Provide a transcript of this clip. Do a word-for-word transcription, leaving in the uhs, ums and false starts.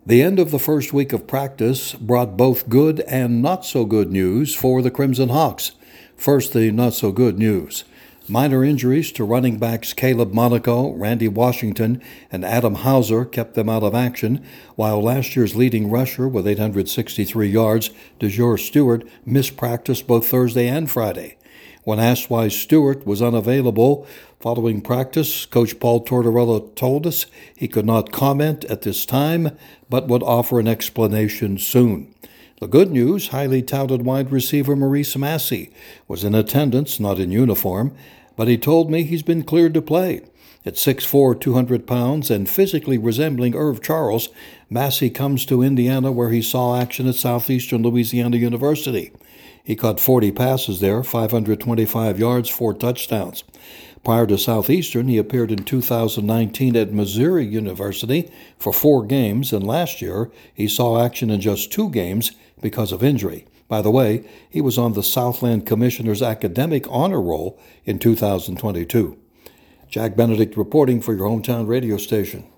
The end of the first week of practice brought both good and not-so-good news for the Crimson Hawks. First, the not-so-good news. Minor injuries to running backs Caleb Monaco, Randy Washington, and Adam Hauser kept them out of action, while last year's leading rusher with eight hundred sixty-three yards, DeJour Stewart, missed practice both Thursday and Friday. When asked why Stewart was unavailable following practice, Coach Paul Tortorella told us he could not comment at this time, but would offer an explanation soon. The good news, highly touted wide receiver Maurice Massey was in attendance, not in uniform, but he told me he's been cleared to play. At six foot four, two hundred pounds, and physically resembling Irv Charles, Massey comes to Indiana where he saw action at Southeastern Louisiana University. He caught forty passes there, five hundred twenty-five yards, four touchdowns. Prior to Southeastern, he appeared in two thousand nineteen at Missouri University for four games, and last year he saw action in just two games because of injury. By the way, he was on the Southland Commissioner's Academic Honor Roll in two thousand twenty-two. Jack Benedict reporting for your hometown radio station.